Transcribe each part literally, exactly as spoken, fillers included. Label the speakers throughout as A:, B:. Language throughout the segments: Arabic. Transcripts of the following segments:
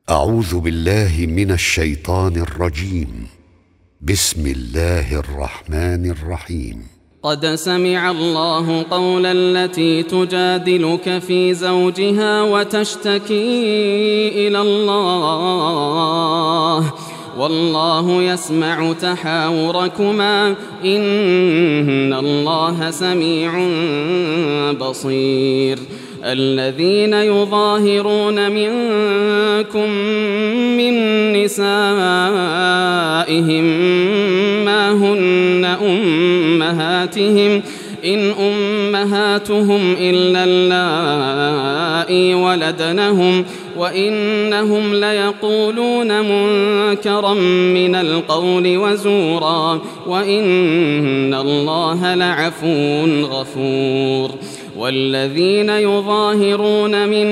A: أعوذ بالله من الشيطان الرجيم. بسم الله الرحمن الرحيم.
B: قد سمع الله قول التي تجادلك في زوجها وتشتكي إلى الله والله يسمع تحاوركما إن الله سميع بصير. الذين يظاهرون منكم من نسائهم ما هن أمهاتهم إن أمهاتهم إلا اللائي ولدنهم وإنهم ليقولون منكرا من القول وزورا وإن الله لعفو غفور. والذين يظاهرون من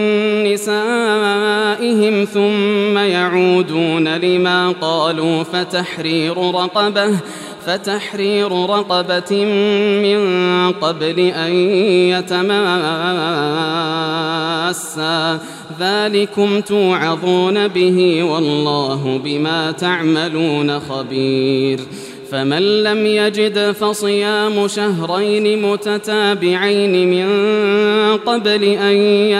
B: نسائهم ثم يعودون لما قالوا فتحرير رقبة فتحرير رقبة من قبل أن يتماسا ذلكم توعظون به والله بما تعملون خبير. فمن لم يجد فصيام شهرين متتابعين من قبل أن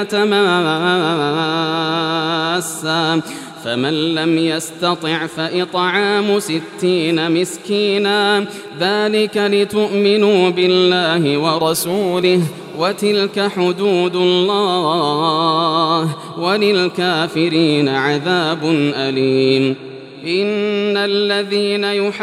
B: يتماسا فمن لم يستطع فإطعام ستين مسكينا ذلك لتؤمنوا بالله ورسوله وتلك حدود الله وللكافرين عذاب أليم. إن الذين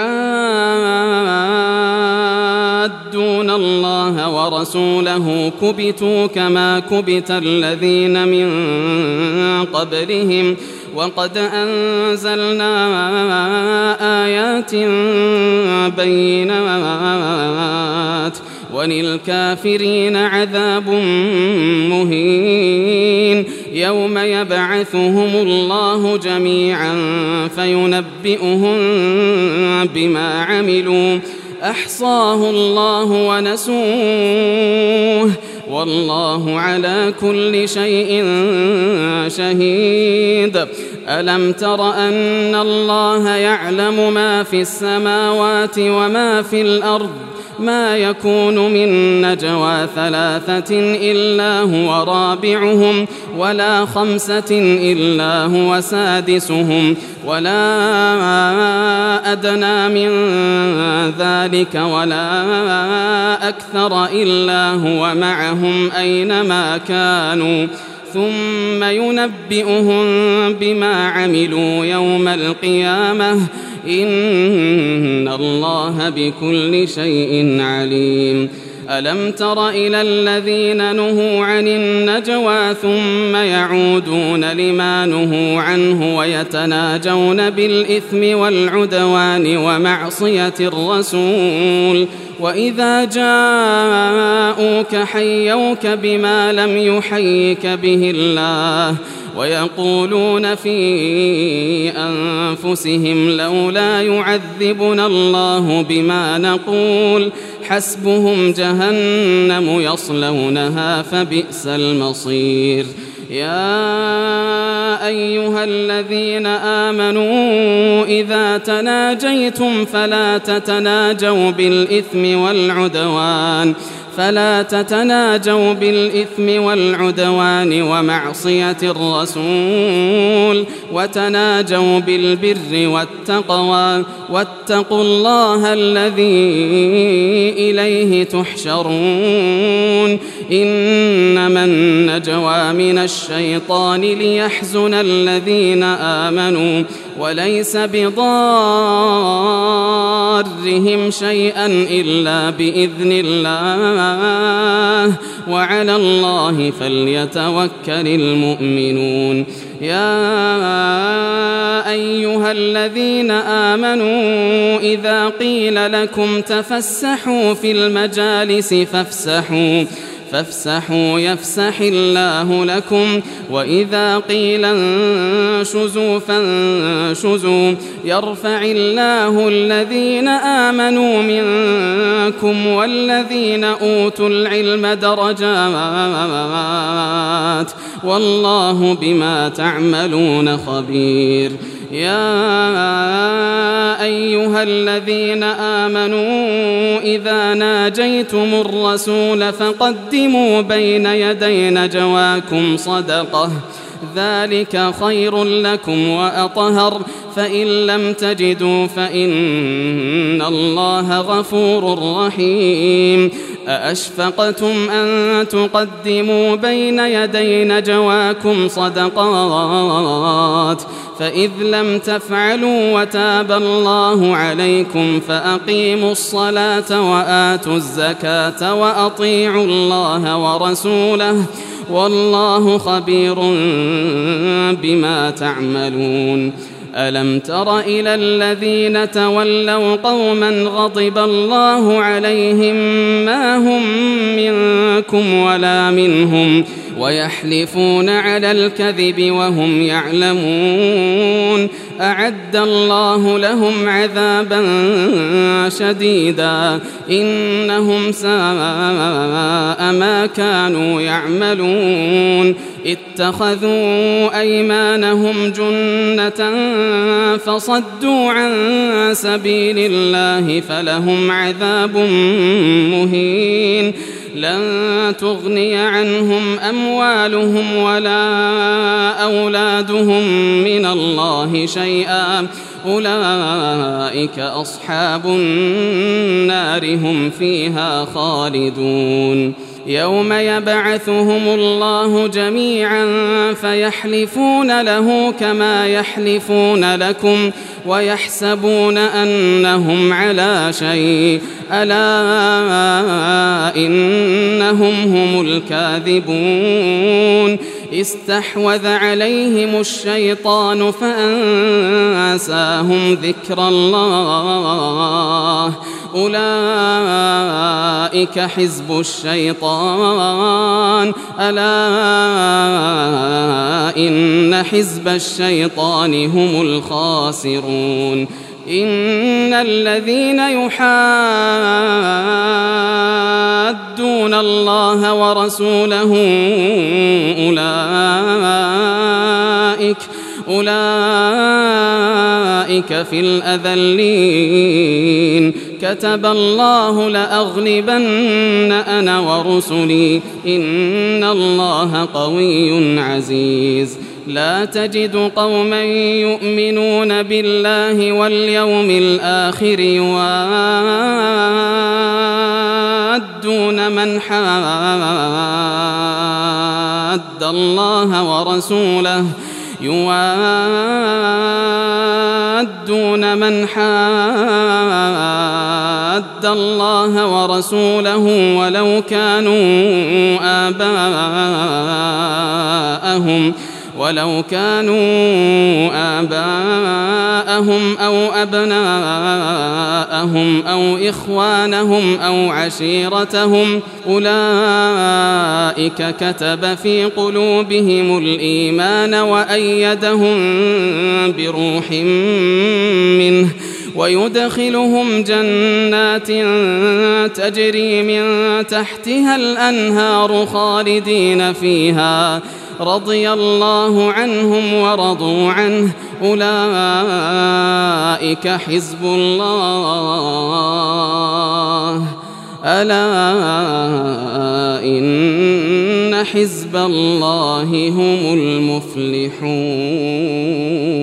B: يحادون الله ورسوله كبتوا كما كبت الذين من قبلهم وقد أنزلنا آيات بينات وللكافرين عذاب مهين. يوم يبعثهم الله جميعا فينبئهم بما عملوا أحصاه الله ونسوه والله على كل شيء شهيد. ألم تر أن الله يعلم ما في السماوات وما في الأرض ما يكون من نجوى ثلاثة إلا هو رابعهم ولا خمسة إلا هو سادسهم ولا أدنى من ذلك ولا أكثر إلا هو معهم أينما كانوا ثم ينبئهم بما عملوا يوم القيامة إن الله بكل شيء عليم. ألم تر إلى الذين نهوا عن النجوى ثم يعودون لما نهوا عنه ويتناجون بالإثم والعدوان ومعصية الرسول وإذا جاءوك حيوك بما لم يحيك به الله ويقولون في أنفسهم لولا يعذبنا الله بما نقول حسبهم جهنم يصلونها فبئس المصير. يا أيها الذين آمنوا إذا تناجيتم فلا تتناجوا بالإثم والعدوان فلا تتناجوا بالإثم والعدوان ومعصية الرسول وتناجوا بالبر والتقوى واتقوا الله الذي إليه تحشرون. إنما النجوى من الشيطان ليحزن الذين آمنوا وليس بضارهم شيئا إلا بإذن الله وعلى الله فليتوكل المؤمنون. يا أيها الذين آمنوا إذا قيل لكم تفسحوا في المجالس فافسحوا فافسحوا يفسح الله لكم وإذا قيل انشزوا فانشزوا يرفع الله الذين آمنوا منكم والذين أوتوا العلم درجات والله بما تعملون خبير. يا أيها الذين آمنوا إذا ناجيتم الرسول فقدموا بين يدي نجواكم صدقة ذلك خير لكم وأطهر، فإن لم تجدوا فإن الله غفور رحيم. أأشفقتم أن تقدموا بين يدي نجواكم صدقات فإذ لم تفعلوا وتاب الله عليكم فأقيموا الصلاة وآتوا الزكاة وأطيعوا الله ورسوله والله خبير بما تعملون. ألم تر إلى الذين تولوا قوما غضب الله عليهم ما هم منكم ولا منهم ويحلفون على الكذب وهم يعلمون أعد الله لهم عذابا شديدا إنهم ساء ما كانوا يعملون اتخذوا أيمانهم جنة فصدوا عن سبيل الله فلهم عذاب مهين لن تغني عنهم أموالهم ولا أولادهم من الله شيئا أولئك أصحاب النار هم فيها خالدون. يوم يبعثهم الله جميعا فيحلفون له كما يحلفون لكم ويحسبون أنهم على شيء ألا إنهم هم الكاذبون. استحوذ عليهم الشيطان فأنساهم ذكر الله أولئك حزب الشيطان ألا إن حزب الشيطان هم الخاسرون. إن الذين يحادون الله ورسوله أولئك أولئك في الأذلين كتب الله لأغلبن أنا ورسلي إن الله قوي عزيز. لا تجد قوما يؤمنون بالله واليوم الآخر يوادون من حاد الله ورسوله يوادون من حاد الله ورسوله ولو كانوا آباءهم ولو كانوا آباءهم أو أبناءهم أو إخوانهم أو عشيرتهم أولئك كتب في قلوبهم الإيمان وأيدهم بروح منه ويدخلهم جنات تجري من تحتها الأنهار خالدين فيها رضي الله عنهم ورضوا عنه أولئك حزب الله ألا إن حزب الله هم المفلحون.